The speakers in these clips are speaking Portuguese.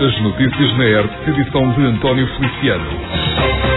As notícias na ERP, edição de António Feliciano.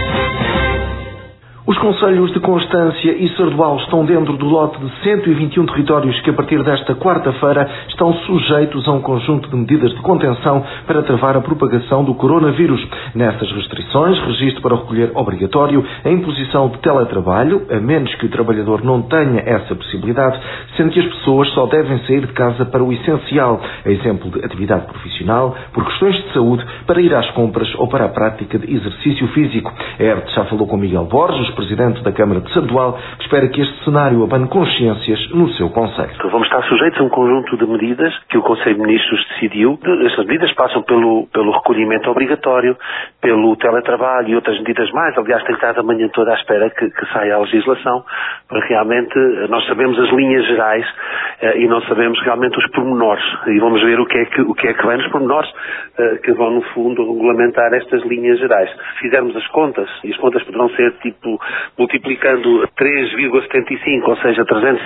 Os concelhos de Constância e Sardual estão dentro do lote de 121 territórios que, a partir desta quarta-feira, estão sujeitos a um conjunto de medidas de contenção para travar a propagação do coronavírus. Nessas restrições, registro para recolher obrigatório, a imposição de teletrabalho, a menos que o trabalhador não tenha essa possibilidade, sendo que as pessoas só devem sair de casa para o essencial, a exemplo de atividade profissional, por questões de saúde, para ir às compras ou para a prática de exercício físico. A ERT já falou com Miguel Borges, presidente da Câmara de Sardual, que espera que este cenário abane consciências no seu concelho. Vamos estar sujeitos a um conjunto de medidas que o Conselho de Ministros decidiu. Estas medidas passam pelo recolhimento obrigatório, pelo teletrabalho e outras medidas mais. Aliás, tem estado a manhã toda à espera que saia a legislação, para realmente nós sabemos as linhas gerais e não sabemos realmente os pormenores. E vamos ver o que é que vem nos pormenores que vão, no fundo, regulamentar estas linhas gerais. Se fizermos as contas, e as contas poderão ser tipo multiplicando 3,75, ou seja,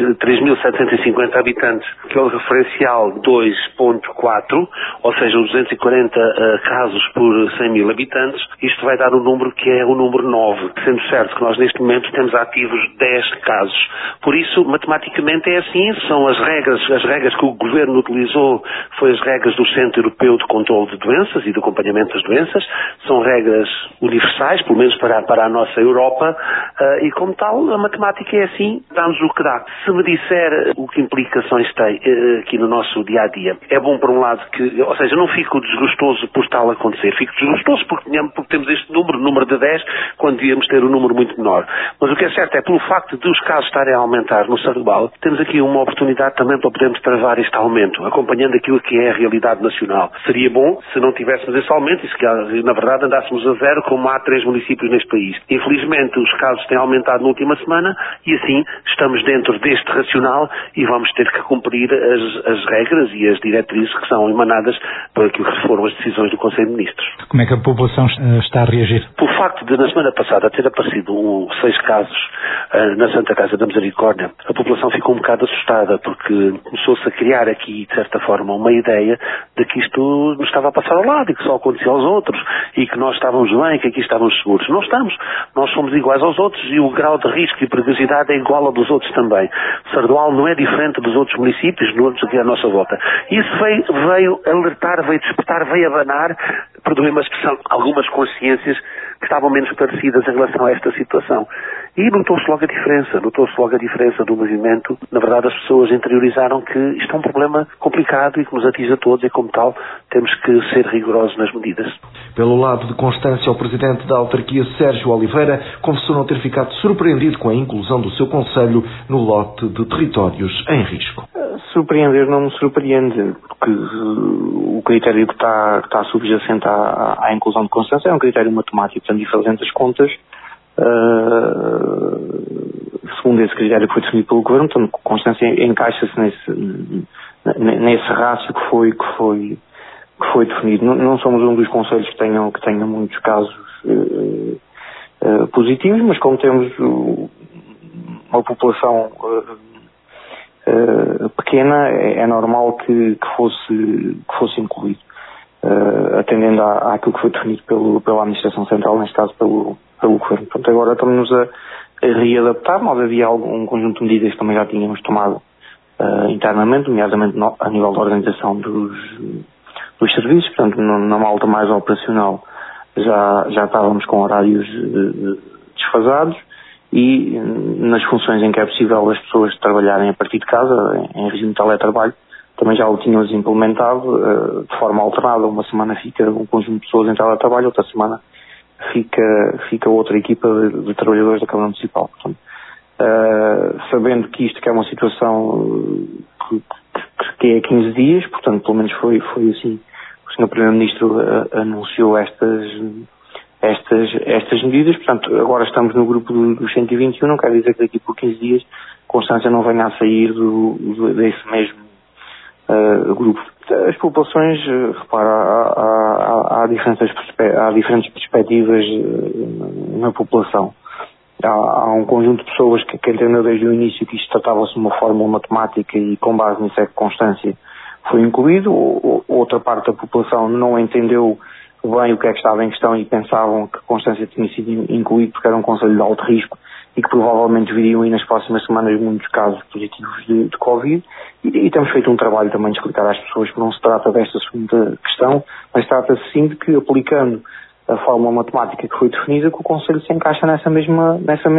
3.750 habitantes, que é o referencial 2.4, ou seja, 240 casos por 100 mil habitantes, isto vai dar um número que é o número 9, sendo certo que nós neste momento temos ativos 10 casos. Por isso, matematicamente é assim, são as regras que o Governo utilizou, foi as regras do Centro Europeu de Controlo de Doenças e de Acompanhamento das Doenças, são regras universais, pelo menos para a nossa Europa, e como tal, a matemática é assim, dá-nos o que dá. Se me disser o que implicações tem aqui no nosso dia-a-dia, é bom por um lado ou seja, não fico desgostoso por tal acontecer, fico desgostoso porque temos este número de 10, quando devíamos ter um número muito menor. Mas o que é certo é, pelo facto de os casos estarem a aumentar no Sardual, temos aqui uma oportunidade também para podermos travar este aumento, acompanhando aquilo que é a realidade nacional. Seria bom se não tivéssemos esse aumento e se, na verdade, andássemos a zero, como há 3 municípios neste país. Infelizmente, os casos têm aumentado na última semana e assim estamos dentro deste racional e vamos ter que cumprir as regras e as diretrizes que são emanadas por aquilo que foram as decisões do Conselho de Ministros. Como é que a população está a reagir? Por facto de, na semana passada, ter aparecido 6 casos na Santa Casa da Misericórdia, a população ficou um bocado assustada porque começou-se a criar aqui, de certa forma, uma ideia de que isto nos estava a passar ao lado e que só acontecia aos outros e que nós estávamos bem, que aqui estávamos seguros. Não estamos. Nós somos iguais aos outros e o grau de risco e perigosidade é igual ao dos outros também. Sardual não é diferente dos outros municípios, dos outros aqui à nossa volta. Isso veio alertar, veio despertar, veio abanar, perdoem-me a expressão, algumas consciências que estavam menos esclarecidas em relação a esta situação. E notou-se logo a diferença do movimento. Na verdade, as pessoas interiorizaram que isto é um problema complicado e que nos atinge a todos e, como tal, temos que ser rigorosos nas medidas. Pelo lado de Constância, o presidente da autarquia, Sérgio Oliveira, confessou não ter ficado surpreendido com a inclusão do seu concelho no lote de territórios em risco. Surpreender não me surpreende, porque o critério que está subjacente à inclusão de Constância é um critério matemático, portanto, e fazendo as contas, segundo esse critério que foi definido pelo Governo, portanto, Constância encaixa-se nesse rácio que foi definido. Não somos um dos concelhos que tenham muitos casos positivos, mas como temos uma população pequena, é normal que fosse incluído, atendendo àquilo que foi definido pela Administração Central, neste caso pelo Governo. Portanto, agora estamos a readaptar. Nós havia um conjunto de medidas que também já tínhamos tomado internamente, nomeadamente a nível da organização dos serviços, portanto, na malta mais operacional já estávamos com horários desfasados e nas funções em que é possível as pessoas trabalharem a partir de casa, em regime de teletrabalho, também já o tínhamos implementado de forma alternada. Uma semana fica um conjunto de pessoas em teletrabalho, outra semana fica outra equipa de trabalhadores da Câmara Municipal. Portanto, sabendo que isto que é uma situação que é 15 dias, portanto, pelo menos foi assim, o Sr. Primeiro-Ministro anunciou estas medidas. Portanto, agora estamos no grupo dos 121, não quer dizer que daqui por 15 dias Constância não venha a sair desse mesmo grupo. As populações, repara, há diferentes perspectivas na população. Há um conjunto de pessoas que entendeu desde o início que isto tratava-se de uma fórmula matemática e com base nisso é que Constância foi incluído, outra parte da população não entendeu bem o que é que estava em questão e pensavam que Constância tinha sido incluído porque era um concelho de alto risco e que provavelmente viriam aí nas próximas semanas muitos casos positivos de Covid e temos feito um trabalho também de explicar às pessoas que não se trata desta segunda questão, mas trata-se sim de que aplicando a fórmula matemática que foi definida que o concelho se encaixa nessa mesma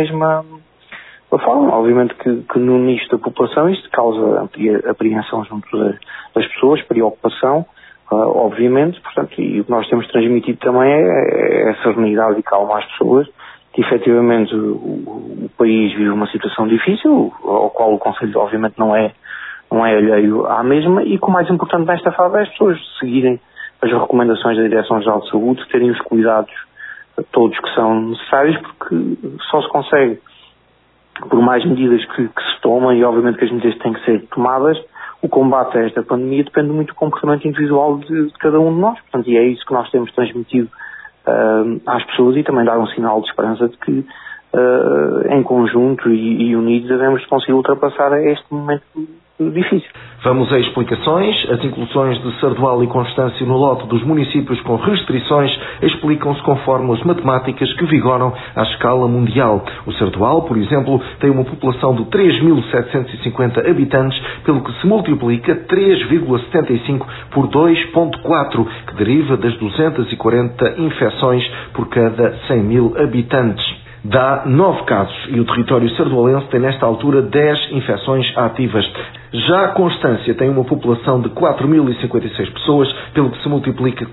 forma. Obviamente que no nicho da população isto causa apreensão junto das pessoas, preocupação, obviamente, portanto, e o que nós temos transmitido também é essa serenidade e calma às pessoas, que efetivamente o país vive uma situação difícil, ao qual o Conselho obviamente não é alheio à mesma, e que o mais importante nesta fase é as pessoas seguirem as recomendações da Direção-Geral de Saúde, terem os cuidados todos que são necessários, porque só se consegue, por mais medidas que se tomem, e obviamente que as medidas têm que ser tomadas, o combate a esta pandemia depende muito do comportamento individual de cada um de nós. Portanto, e é isso que nós temos transmitido às pessoas e também dar um sinal de esperança de que em conjunto e unidos devemos conseguir ultrapassar este momento difícil. Vamos a explicações. As inclusões de Sardual e Constância no lote dos municípios com restrições explicam-se conforme as matemáticas que vigoram à escala mundial. O Sardual, por exemplo, tem uma população de 3.750 habitantes, pelo que se multiplica 3,75 por 2,4, que deriva das 240 infecções por cada 100.000 habitantes. Dá 9 casos e o território sardualense tem nesta altura 10 infecções ativas. Já a Constância tem uma população de 4.056 pessoas, pelo que se multiplica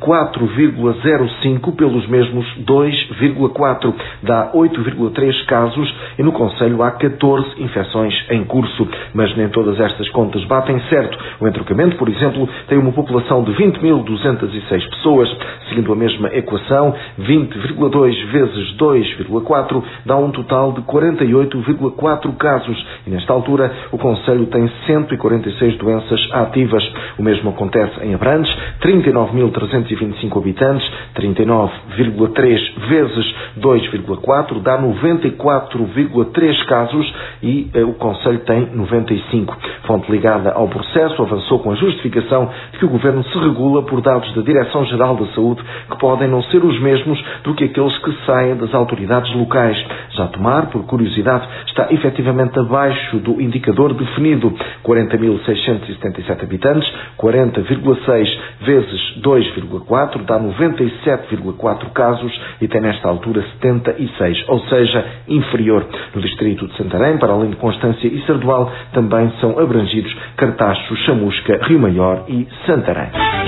4,05 pelos mesmos 2,4. Dá 8,3 casos e no concelho há 14 infecções em curso. Mas nem todas estas contas batem certo. O Entrocamento, por exemplo, tem uma população de 20.206 pessoas. Seguindo a mesma equação, 20,2 vezes 2,4 dá um total de 48,4 casos. E nesta altura o concelho tem 146 doenças ativas. O mesmo acontece em Abrantes, 39.325 habitantes, 39,3 vezes 2,4 dá 94,3 casos e o concelho tem 95. Fonte ligada ao processo avançou com a justificação de que o Governo se regula por dados da Direção-Geral da Saúde que podem não ser os mesmos do que aqueles que saem das autoridades locais. Já Tomar, por curiosidade, está efetivamente abaixo do indicador definido. 40.677 habitantes, 40,6 vezes 2,4 dá 97,4 casos e tem nesta altura 76, ou seja, inferior. No distrito de Santarém, para além de Constância e Sardual, também são abrangidos Cartacho, Chamusca, Rio Maior e Santarém.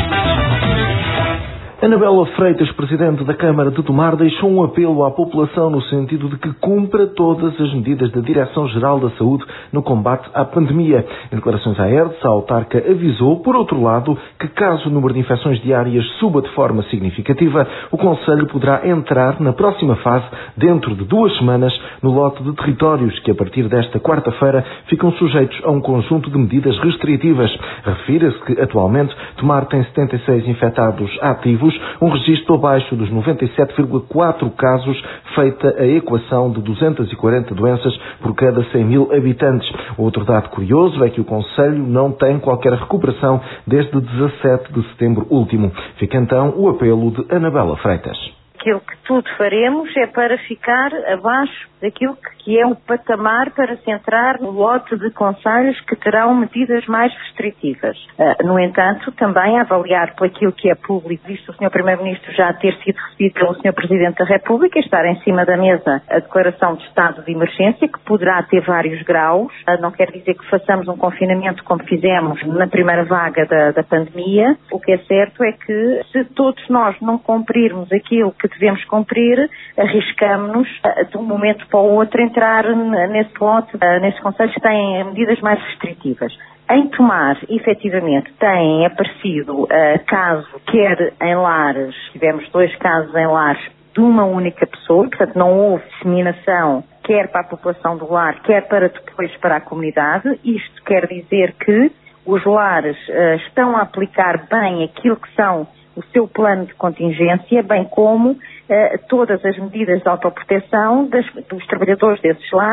Anabela Freitas, Presidente da Câmara de Tomar, deixou um apelo à população no sentido de que cumpra todas as medidas da Direção-Geral da Saúde no combate à pandemia. Em declarações à ERDS, a autarca avisou, por outro lado, que caso o número de infecções diárias suba de forma significativa, o Conselho poderá entrar na próxima fase, dentro de 2 semanas, no lote de territórios que, a partir desta quarta-feira, ficam sujeitos a um conjunto de medidas restritivas. Refira-se que, atualmente, Tomar tem 76 infectados ativos, um registro abaixo dos 97,4 casos, feita a equação de 240 doenças por cada 100.000 habitantes. Outro dado curioso é que o Conselho não tem qualquer recuperação desde 17 de setembro último. Fica então o apelo de Anabela Freitas. Aquilo que tudo faremos é para ficar abaixo daquilo que é o patamar para se entrar no lote de concelhos que terão medidas mais restritivas. No entanto, também avaliar por aquilo que é público, visto o Sr. Primeiro-Ministro já ter sido recebido pelo Sr. Presidente da República, estar em cima da mesa a declaração de estado de emergência, que poderá ter vários graus. Não quer dizer que façamos um confinamento como fizemos na primeira vaga da pandemia. O que é certo é que, se todos nós não cumprirmos aquilo que devemos cumprir, arriscamos-nos de um momento para o outro entrar nesse lote, nesses concelhos que têm medidas mais restritivas. Em Tomar, efetivamente, têm aparecido caso, quer em lares, tivemos 2 casos em lares de uma única pessoa, portanto não houve disseminação quer para a população do lar, quer para depois para a comunidade. Isto quer dizer que os lares estão a aplicar bem aquilo que são o seu plano de contingência, bem como todas as medidas de autoproteção dos trabalhadores desses lares,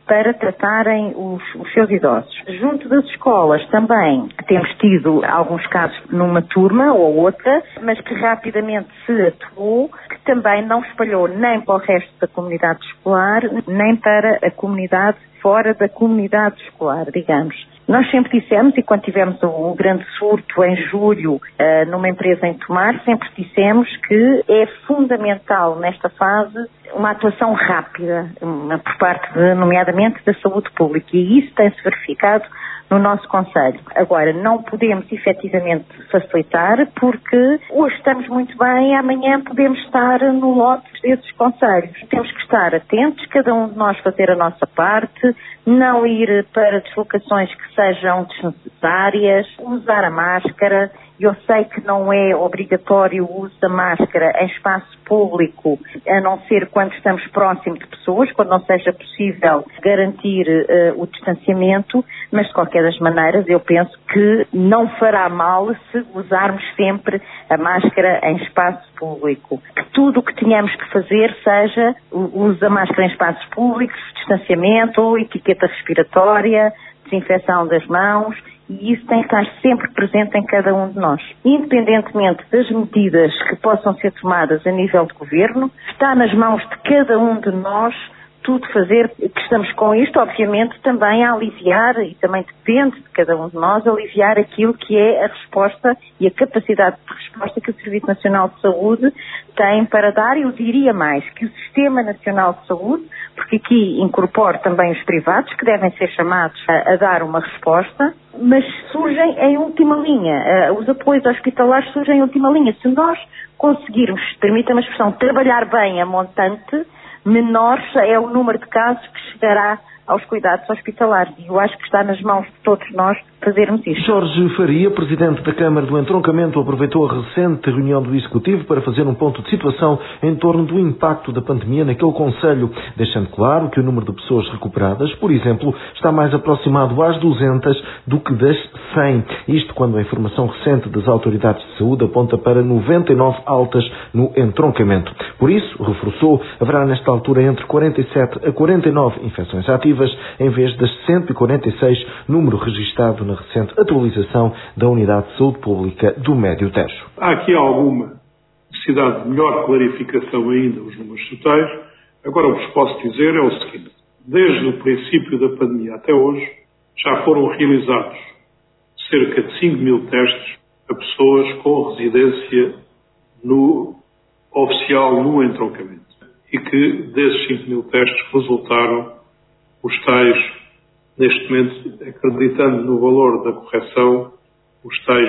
para tratarem os seus idosos. Junto das escolas também temos tido alguns casos numa turma ou outra, mas que rapidamente se atuou, que também não espalhou nem para o resto da comunidade escolar, nem para a comunidade fora da comunidade escolar, digamos. Nós sempre dissemos, e quando tivemos o grande surto em julho numa empresa em Tomar, sempre dissemos que é fundamental nesta fase uma atuação rápida por parte, nomeadamente, da saúde pública, e isso tem-se verificado no nosso concelho. Agora, não podemos efetivamente facilitar porque hoje estamos muito bem, amanhã podemos estar no lote desses concelhos. Temos que estar atentos, cada um de nós fazer a nossa parte, não ir para deslocações que sejam desnecessárias, usar a máscara. Eu sei que não é obrigatório o uso da máscara em espaço público, a não ser quando estamos próximos de pessoas, quando não seja possível garantir o distanciamento, mas de qualquer das maneiras eu penso que não fará mal se usarmos sempre a máscara em espaço público. Que tudo o que tenhamos que fazer seja o uso da máscara em espaços públicos, distanciamento, etiqueta respiratória, desinfecção das mãos, e isso tem que estar sempre presente em cada um de nós. Independentemente das medidas que possam ser tomadas a nível de governo, está nas mãos de cada um de nós tudo fazer, que estamos com isto, obviamente, também a aliviar, e também depende de cada um de nós, aliviar aquilo que é a resposta e a capacidade de resposta que o Serviço Nacional de Saúde tem para dar. Eu diria mais, que o Sistema Nacional de Saúde, porque aqui incorporo também os privados, que devem ser chamados a dar uma resposta, mas surgem em última linha. Os apoios hospitalares surgem em última linha. Se nós conseguirmos, permita-me a expressão, trabalhar bem a montante, menor é o número de casos que chegará aos cuidados hospitalares. E eu acho que está nas mãos de todos nós fazermos isto. Jorge Faria, Presidente da Câmara do Entroncamento, aproveitou a recente reunião do Executivo para fazer um ponto de situação em torno do impacto da pandemia naquele concelho, deixando claro que o número de pessoas recuperadas, por exemplo, está mais aproximado às 200 do que das 100. Isto quando a informação recente das autoridades de saúde aponta para 99 altas no entroncamento. Por isso, reforçou, haverá nesta altura entre 47 a 49 infecções ativas, em vez das 146, número registado na recente atualização da Unidade de Saúde Pública do Médio Tejo. Há aqui alguma necessidade de melhor clarificação ainda os números totais. Agora, o que vos posso dizer é o seguinte: desde o princípio da pandemia até hoje, já foram realizados cerca de 5.000 testes a pessoas com residência oficial no entroncamento. E que desses 5.000 testes resultaram os tais, neste momento, acreditando no valor da correção, os tais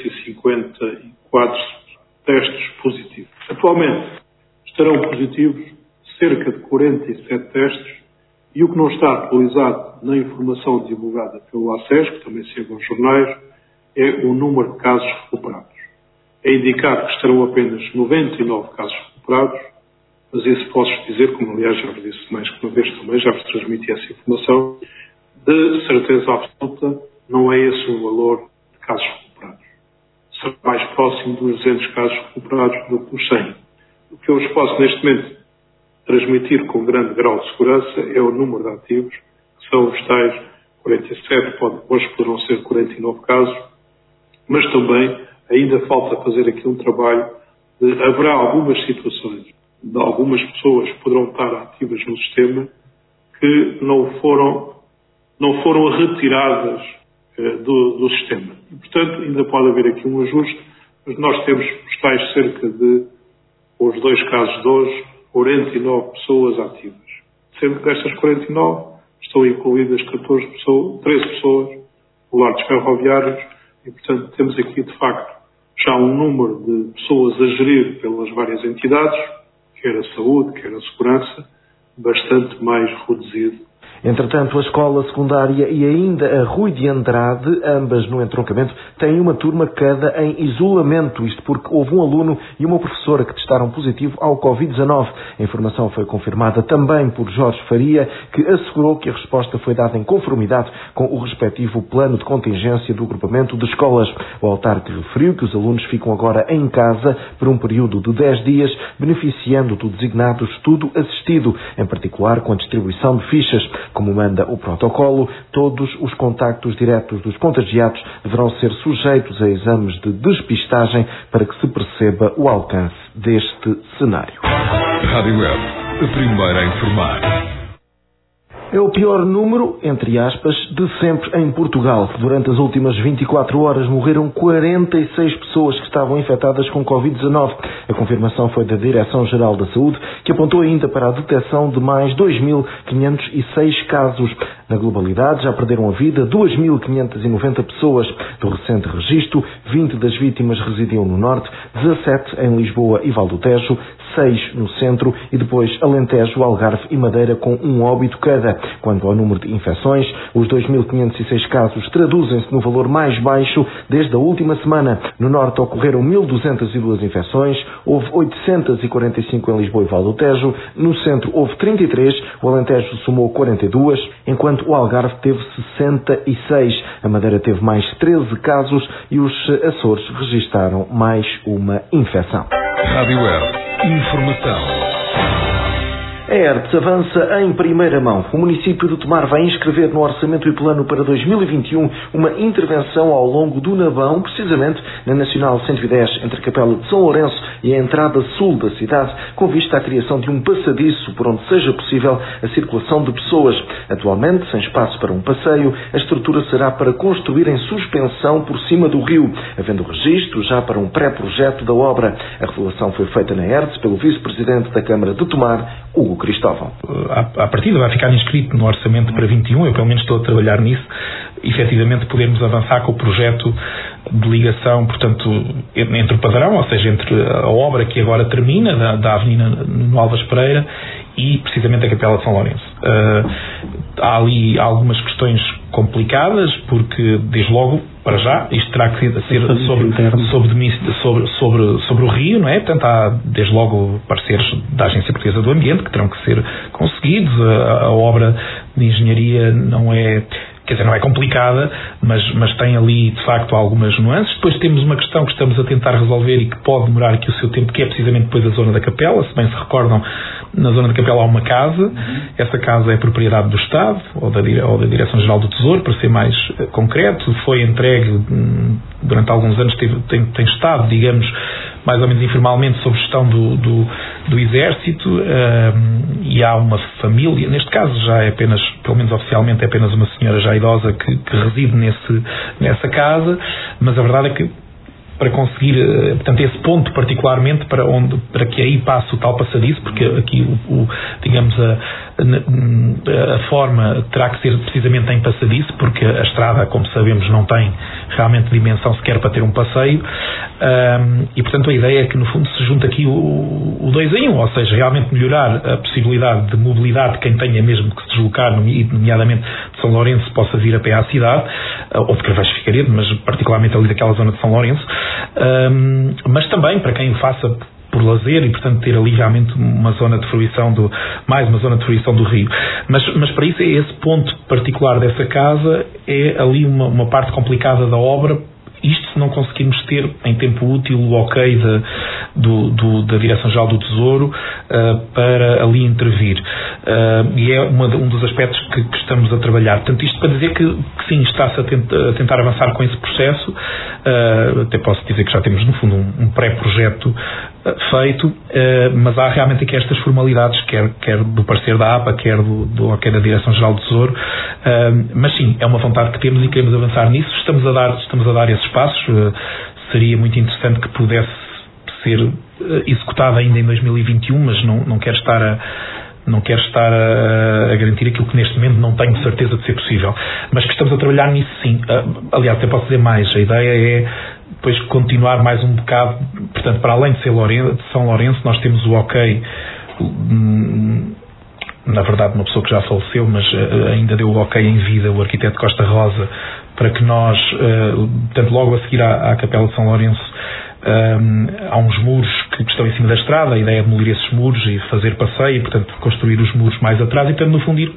254 testes positivos. Atualmente estarão positivos cerca de 47 testes e o que não está atualizado na informação divulgada pelo ACES, que também chega aos jornais, é o número de casos recuperados. É indicado que estarão apenas 99 casos recuperados, mas isso posso dizer, como aliás já vos disse mais que uma vez também, já vos transmiti essa informação, de certeza absoluta não é esse o valor de casos recuperados. Será mais próximo dos 200 casos recuperados do que dos 100. O que eu vos posso neste momento transmitir com grande grau de segurança é o número de ativos, que são os tais 47, hoje poderão ser 49 casos, mas também ainda falta fazer aqui um trabalho haverá algumas situações de algumas pessoas que poderão estar ativas no sistema que não foram retiradas do sistema. E, portanto, ainda pode haver aqui um ajuste, mas nós temos os tais cerca de, os 2 casos de hoje, 49 pessoas ativas. Sendo que destas 49 estão incluídas 13 pessoas no lar dos ferroviários e, portanto, temos aqui, de facto, já um número de pessoas a gerir pelas várias entidades, quer a saúde, quer a segurança, bastante mais reduzido. Entretanto, a escola secundária e ainda a Rui de Andrade, ambas no entroncamento, têm uma turma cada em isolamento, isto porque houve um aluno e uma professora que testaram positivo ao Covid-19. A informação foi confirmada também por Jorge Faria, que assegurou que a resposta foi dada em conformidade com o respectivo plano de contingência do agrupamento de escolas. O autarca referiu que os alunos ficam agora em casa por um período de 10 dias, beneficiando do designado estudo assistido, em particular com a distribuição de fichas. Como manda o protocolo, todos os contactos diretos dos contagiados deverão ser sujeitos a exames de despistagem para que se perceba o alcance deste cenário. Rádio Web, a primeira a informar. É o pior número, entre aspas, de sempre em Portugal. Durante as últimas 24 horas morreram 46 pessoas que estavam infectadas com Covid-19. A confirmação foi da Direção-Geral da Saúde, que apontou ainda para a detecção de mais 2.506 casos. Na globalidade, já perderam a vida 2.590 pessoas. Do recente registro, 20 das vítimas residiam no Norte, 17 em Lisboa e Val do Tejo, 6 no Centro e depois Alentejo, Algarve e Madeira com um óbito cada. Quanto ao número de infecções, os 2.506 casos traduzem-se no valor mais baixo desde a última semana. No Norte ocorreram 1.202 infecções, houve 845 em Lisboa e Val do Tejo, no Centro houve 33, o Alentejo somou 42, enquanto o Algarve teve 66, a Madeira teve mais 13 casos e os Açores registaram mais uma infecção. Rádio Web, informação. A ERTS avança em primeira mão. O município de Tomar vai inscrever no Orçamento e Plano para 2021 uma intervenção ao longo do Navão, precisamente na Nacional 110, entre a Capela de São Lourenço e a entrada sul da cidade, com vista à criação de um passadiço por onde seja possível a circulação de pessoas. Atualmente, sem espaço para um passeio, a estrutura será para construir em suspensão por cima do rio, havendo registro já para um pré-projeto da obra. A revelação foi feita na ERTS pelo vice-presidente da Câmara de Tomar, Hugo Cristóvão. À partida vai ficar inscrito no orçamento para 21, eu pelo menos estou a trabalhar nisso, efetivamente podermos avançar com o projeto de ligação, portanto, entre o padrão, ou seja, entre a obra que agora termina, da Avenida no Alves Pereira, e precisamente a Capela de São Lourenço. Há ali algumas questões complicadas, porque, desde logo, para já, isto terá que ser sobre o rio, não é? Portanto, há, desde logo, pareceres da Agência Portuguesa do Ambiente, que terão que ser conseguidos. A obra de engenharia não é... Quer dizer, não é complicada, mas tem ali, de facto, algumas nuances. Depois temos uma questão que estamos a tentar resolver e que pode demorar aqui o seu tempo, que é precisamente depois a zona da Capela. Se bem se recordam, na zona da Capela há uma casa. Essa casa é propriedade do Estado, ou da Direção-Geral do Tesouro, para ser mais concreto. Foi entregue durante alguns anos, tem estado, digamos, mais ou menos informalmente, sob gestão do Exército, e há uma família, neste caso já é apenas, pelo menos oficialmente, é apenas uma senhora já idosa que reside nessa casa, mas a verdade é que para conseguir, portanto, esse ponto particularmente para que aí passe o tal passadiço, porque aqui digamos a forma terá que ser precisamente em passadiço, porque a estrada, como sabemos, não tem realmente dimensão sequer para ter um passeio, e portanto a ideia é que no fundo se junta aqui o 2 em 1, ou seja, realmente melhorar a possibilidade de mobilidade de quem tenha mesmo que se deslocar, nomeadamente de São Lourenço, possa vir a pé à cidade, ou de Carvalho Figueiredo, mas particularmente ali daquela zona de São Lourenço, mas também para quem o faça por lazer e, portanto, ter ali realmente uma zona de fruição mais uma zona de fruição do rio. Mas para isso, esse ponto particular dessa casa é ali uma parte complicada da obra. Isto se não conseguirmos ter em tempo útil o ok da Direção-Geral do Tesouro para ali intervir. E é um dos aspectos que estamos a trabalhar. Portanto, isto para dizer que sim, está-se a tentar avançar com esse processo. Até posso dizer que já temos, no fundo, um pré-projeto feito, mas há realmente aqui estas formalidades, quer do parecer da APA, quer do ok da Direção-Geral do Tesouro, mas sim, é uma vontade que temos e queremos avançar nisso. Estamos a dar esses passos. Seria muito interessante que pudesse ser executada ainda em 2021, mas não quero estar a garantir aquilo que neste momento não tenho certeza de ser possível, mas que estamos a trabalhar nisso sim. Aliás, até posso dizer mais, a ideia é depois continuar mais um bocado, portanto, para além de São Lourenço, nós temos o ok, na verdade uma pessoa que já faleceu, mas ainda deu o ok em vida, o arquiteto Costa Rosa, para que nós, portanto, logo a seguir à Capela de São Lourenço, há uns muros que estão em cima da estrada, a ideia é demolir esses muros e fazer passeio, e, portanto, construir os muros mais atrás e, portanto, no fundo, ir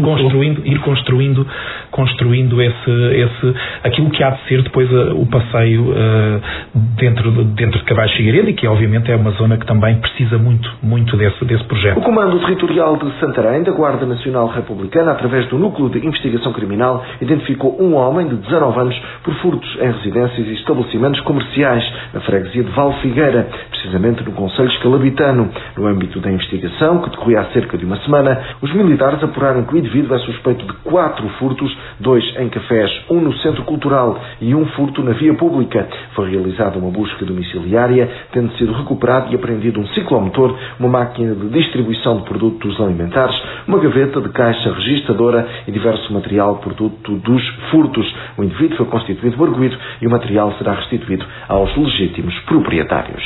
construindo aquilo que há de ser depois o passeio dentro de Cavalos de Figueiredo, e que, obviamente, é uma zona que também precisa muito desse projeto. O Comando Territorial de Santarém, da Guarda Nacional Republicana, através do Núcleo de Investigação Criminal, identificou um homem de 19 anos por furtos em residências e estabelecimentos comerciais na freguesia de Valfigueira, precisamente no concelho escalabitano. No âmbito da investigação, que decorria há cerca de uma semana, os militares apuraram que o indivíduo é suspeito de 4 furtos, 2 em cafés, 1 no centro cultural e 1 furto na via pública. Foi realizada uma busca domiciliária, tendo sido recuperado e apreendido um ciclomotor, uma máquina de distribuição de produtos alimentares, uma gaveta de caixa registradora e diverso material produto dos furtos. O indivíduo foi constituído por arguido e o material será restituído aos legítimos proprietários.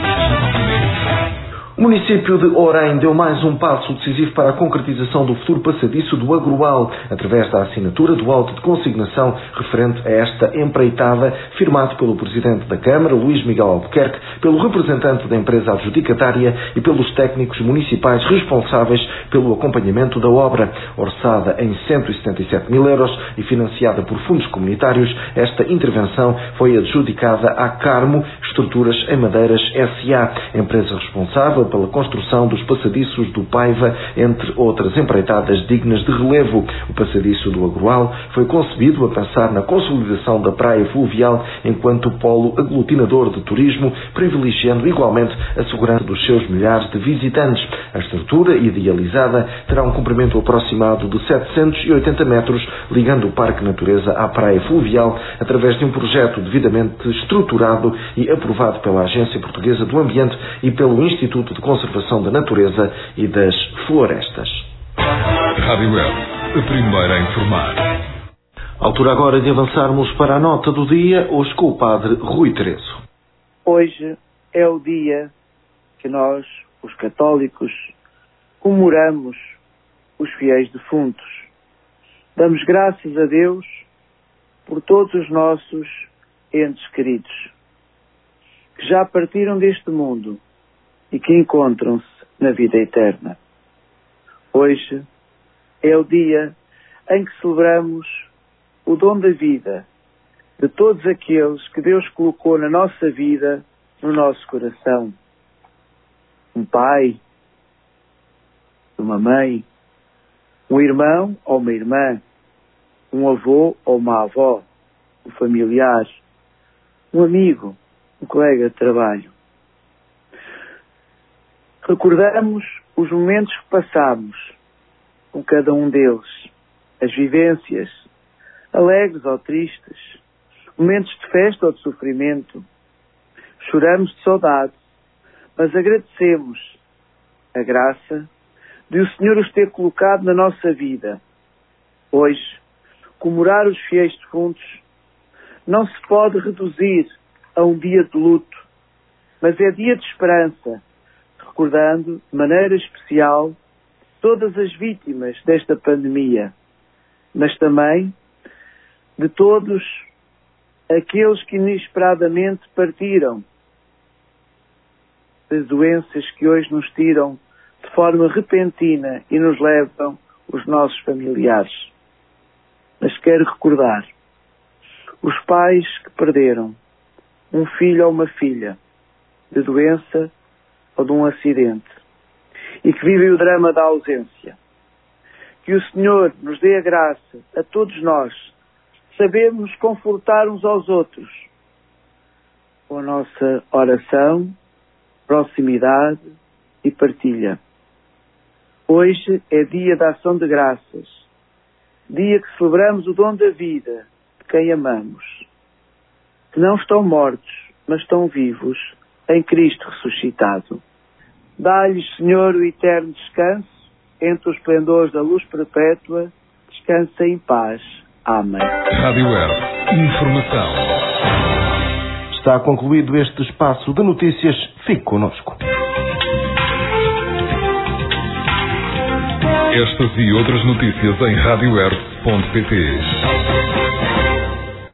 O município de Orém deu mais um passo decisivo para a concretização do futuro passadiço do Agroal, através da assinatura do auto de consignação referente a esta empreitada, firmado pelo Presidente da Câmara, Luís Miguel Albuquerque, pelo representante da empresa adjudicatária e pelos técnicos municipais responsáveis pelo acompanhamento da obra. Orçada em 177 mil euros e financiada por fundos comunitários, esta intervenção foi adjudicada à Carmo Estruturas em Madeiras S.A., empresa responsável pela construção dos passadiços do Paiva, entre outras empreitadas dignas de relevo. O passadiço do Agroal foi concebido a pensar na consolidação da praia fluvial enquanto polo aglutinador de turismo, privilegiando igualmente a segurança dos seus milhares de visitantes. A estrutura idealizada terá um comprimento aproximado de 780 metros, ligando o Parque Natureza à praia fluvial através de um projeto devidamente estruturado e aprovado pela Agência Portuguesa do Ambiente e pelo Instituto de Conservação da Natureza e das Florestas. Rádio Web, a primeira a informar. Altura agora de avançarmos para a nota do dia, hoje com o Padre Rui Terezo. Hoje é o dia que nós, os católicos, comemoramos os fiéis defuntos. Damos graças a Deus por todos os nossos entes queridos, que já partiram deste mundo e que encontram-se na vida eterna. Hoje é o dia em que celebramos o dom da vida de todos aqueles que Deus colocou na nossa vida, no nosso coração. Um pai, uma mãe, um irmão ou uma irmã, um avô ou uma avó, um familiar, um amigo, um colega de trabalho. Recordamos os momentos que passamos com cada um deles, as vivências, alegres ou tristes, momentos de festa ou de sofrimento. Choramos de saudade, mas agradecemos a graça de o Senhor os ter colocado na nossa vida. Hoje, comemorar os fiéis defuntos não se pode reduzir a um dia de luto, mas é dia de esperança, recordando de maneira especial todas as vítimas desta pandemia, mas também de todos aqueles que inesperadamente partiram, das doenças que hoje nos tiram de forma repentina e nos levam os nossos familiares. Mas quero recordar os pais que perderam um filho ou uma filha de doença ou de um acidente e que vivem o drama da ausência. Que o Senhor nos dê a graça a todos nós sabemos confortar uns aos outros com a nossa oração, proximidade e partilha. Hoje é dia da ação de graças, dia que celebramos o dom da vida de quem amamos, que não estão mortos, mas estão vivos em Cristo ressuscitado. Dá-lhes, Senhor, o eterno descanso, entre os esplendores da luz perpétua, descansa em paz. Amém. Rádio Web, informação. Está concluído este espaço de notícias. Fique connosco. Estas e outras notícias em radioweb.pt.